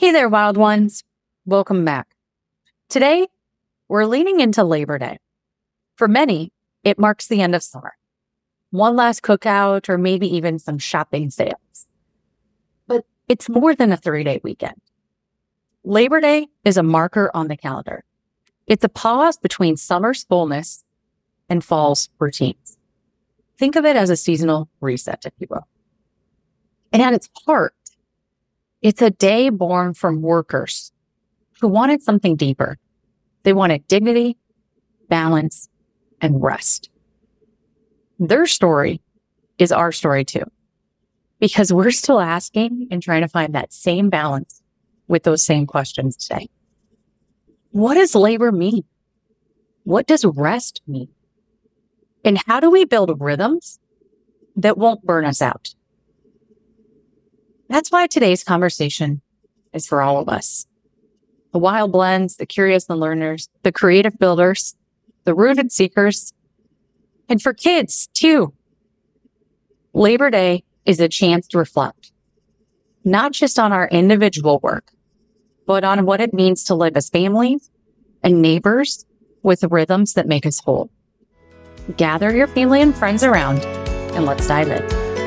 Hey there, wild ones. Welcome back. Today, we're leaning into Labor Day. For many, it marks the end of summer. One last cookout or maybe even some shopping sales. But it's more than a 3-day weekend. Labor Day is a marker on the calendar. It's a pause between summer's fullness and fall's routines. Think of it as a seasonal reset, if you will. And at its heart, it's a day born from workers who wanted something deeper. They wanted dignity, balance, and rest. Their story is our story too, because we're still asking and trying to find that same balance with those same questions today. What does labor mean? What does rest mean? And how do we build rhythms that won't burn us out? That's why today's conversation is for all of us. The wild blends, the curious and learners, the creative builders, the rooted seekers, and for kids too. Labor Day is a chance to reflect, not just on our individual work, but on what it means to live as families and neighbors with rhythms that make us whole. Gather your family and friends around and let's dive in.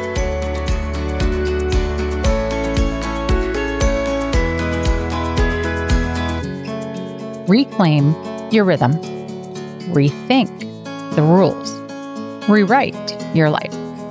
Reclaim your rhythm. Rethink the rules. Rewrite your life.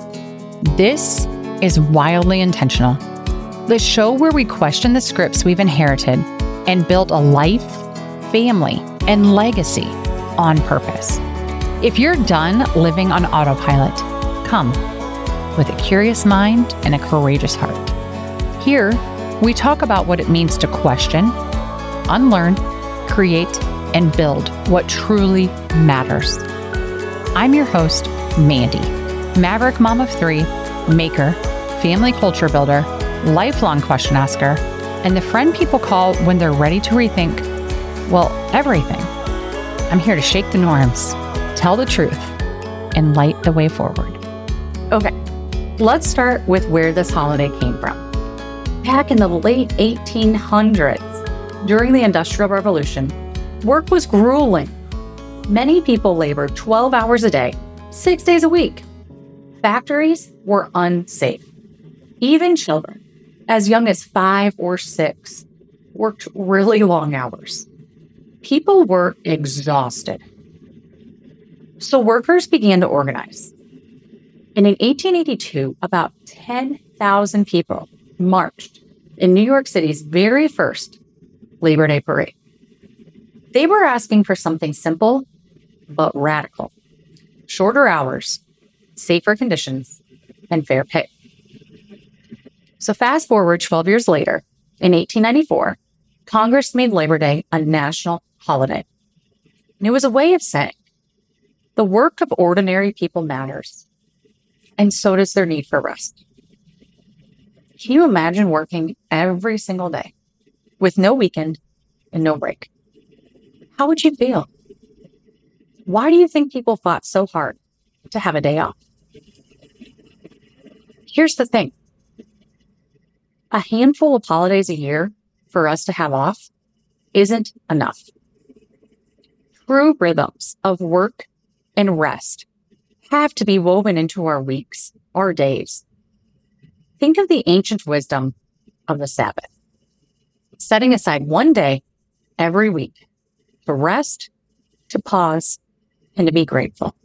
This is Wildly Intentional, the show where we question the scripts we've inherited and build a life, family, and legacy on purpose. If you're done living on autopilot, come with a curious mind and a courageous heart. Here, we talk about what it means to question, unlearn, create, and build what truly matters. I'm your host, Mandy, maverick mom of 3, maker, family culture builder, lifelong question asker, and the friend people call when they're ready to rethink, well, everything. I'm here to shake the norms, tell the truth, and light the way forward. Okay, let's start with where this holiday came from. Back in the late 1800s, during the Industrial Revolution, work was grueling. Many people labored 12 hours a day, 6 days a week. Factories were unsafe. Even children, as young as 5 or 6, worked really long hours. People were exhausted. So workers began to organize. And in 1882, about 10,000 people marched in New York City's very first Labor Day parade. They were asking for something simple but radical: shorter hours, safer conditions, and fair pay. So fast forward 12 years later, in 1894, Congress made Labor Day a national holiday. And it was a way of saying, the work of ordinary people matters, and so does their need for rest. Can you imagine working every single day with no weekend and no break? How would you feel? Why do you think people fought so hard to have a day off? Here's the thing. A handful of holidays a year for us to have off isn't enough. True rhythms of work and rest have to be woven into our weeks, our days. Think of the ancient wisdom of the Sabbath. Setting aside one day every week to rest, to pause, and to be grateful.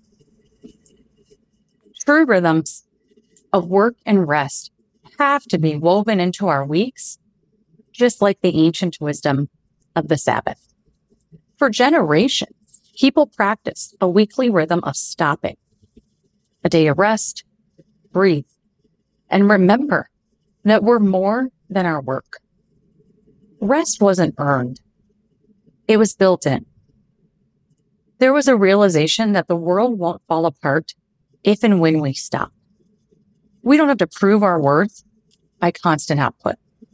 True rhythms of work and rest have to be woven into our weeks, just like the ancient wisdom of the Sabbath. For generations, people practiced a weekly rhythm of stopping, a day of rest, breathe, and remember that we're more than our work. Rest wasn't earned. It was built in. There was a realization that the world won't fall apart if and when we stop. We don't have to prove our worth by constant output.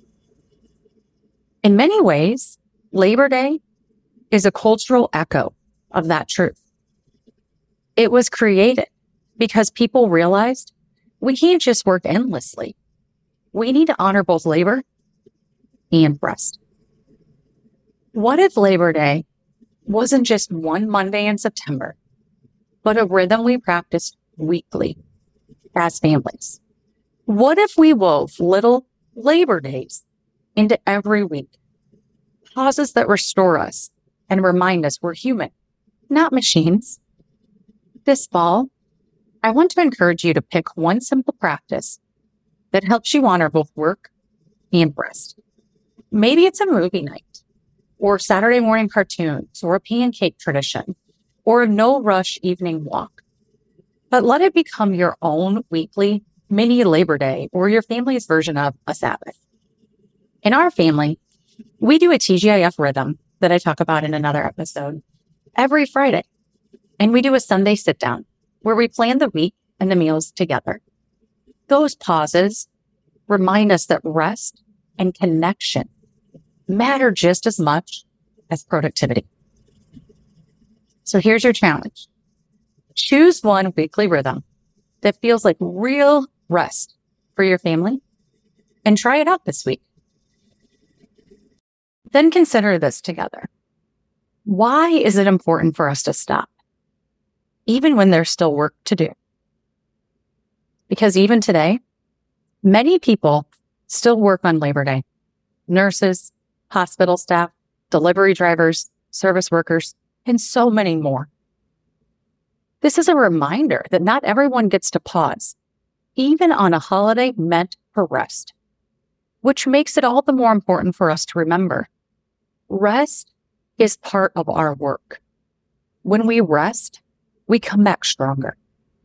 In many ways, Labor Day is a cultural echo of that truth. It was created because people realized we can't just work endlessly. We need to honor both labor and rest. What if Labor Day wasn't just one Monday in September, but a rhythm we practiced weekly as families? What if we wove little Labor Days into every week? Pauses that restore us and remind us we're human, not machines. This fall, I want to encourage you to pick one simple practice that helps you honor both work and rest. Maybe it's a movie night, or Saturday morning cartoons, or a pancake tradition, or a no-rush evening walk. But let it become your own weekly mini Labor Day or your family's version of a Sabbath. In our family, we do a TGIF rhythm that I talk about in another episode every Friday. And we do a Sunday sit down where we plan the week and the meals together. Those pauses remind us that rest and connection matter just as much as productivity. So here's your challenge. Choose one weekly rhythm that feels like real rest for your family and try it out this week. Then consider this together. Why is it important for us to stop, even when there's still work to do? Because even today, many people still work on Labor Day. Nurses, hospital staff, delivery drivers, service workers, and so many more. This is a reminder that not everyone gets to pause, even on a holiday meant for rest, which makes it all the more important for us to remember. Rest is part of our work. When we rest, we come back stronger.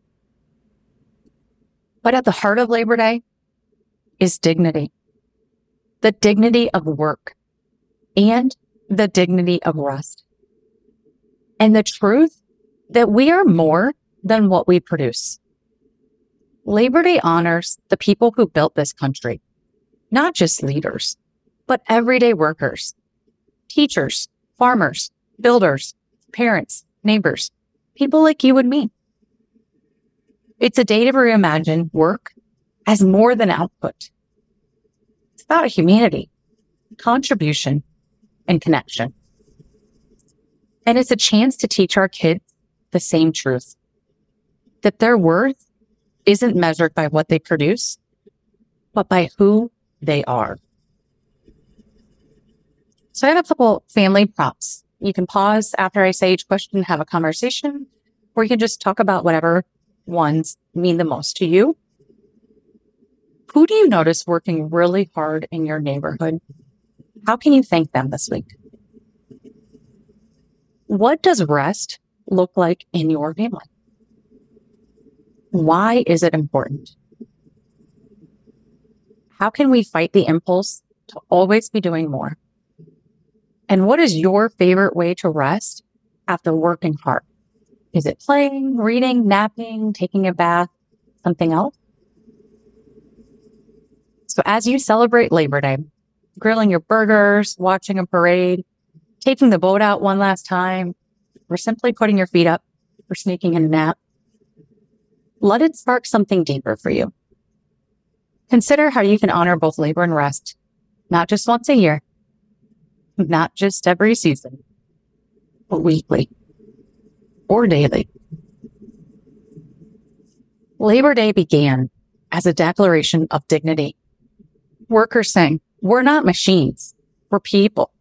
But at the heart of Labor Day is dignity. The dignity of work and the dignity of rest. And the truth that we are more than what we produce. Labor Day honors the people who built this country, not just leaders, but everyday workers, teachers, farmers, builders, parents, neighbors, people like you and me. It's a day to reimagine work as more than output. It's about humanity, contribution, and connection. And it's a chance to teach our kids the same truth, that their worth isn't measured by what they produce, but by who they are. So I have a couple family prompts. You can pause after I say each question, have a conversation, or you can just talk about whatever ones mean the most to you. Who do you notice working really hard in your neighborhood? How can you thank them this week? What does rest look like in your family? Why is it important? How can we fight the impulse to always be doing more? And what is your favorite way to rest after working hard? Is it playing, reading, napping, taking a bath, something else? So as you celebrate Labor Day, grilling your burgers, watching a parade, taking the boat out one last time, or simply putting your feet up or sneaking in a nap, let it spark something deeper for you. Consider how you can honor both labor and rest, not just once a year, not just every season, but weekly or daily. Labor Day began as a declaration of dignity. Workers saying, we're not machines, we're people.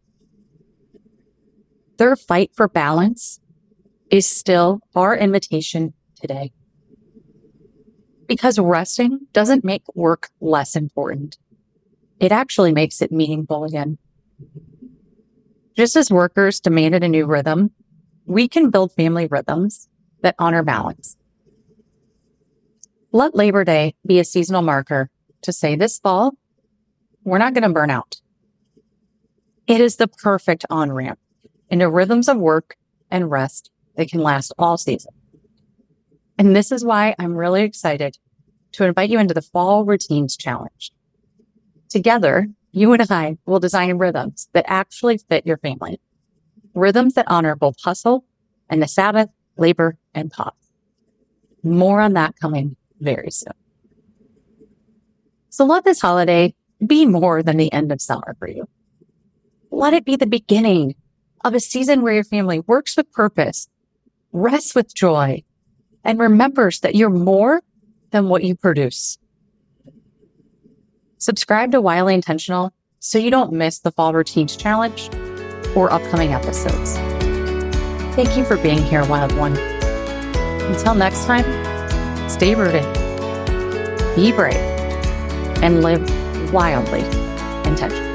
Their fight for balance is still our invitation today. Because resting doesn't make work less important. It actually makes it meaningful again. Just as workers demanded a new rhythm, we can build family rhythms that honor balance. Let Labor Day be a seasonal marker to say this fall, we're not going to burn out. It is the perfect on-ramp into rhythms of work and rest that can last all season. And this is why I'm really excited to invite you into the Fall Routines Challenge. Together, you and I will design rhythms that actually fit your family. Rhythms that honor both hustle and the Sabbath, labor, and pause. More on that coming very soon. So let this holiday be more than the end of summer for you. let it be the beginning of a season where your family works with purpose, rests with joy, and remembers that you're more than what you produce. Subscribe to Wildly Intentional so you don't miss the Fall Routines Challenge or upcoming episodes. Thank you for being here, Wild One. Until next time, stay rooted, be brave, and live wildly intentional.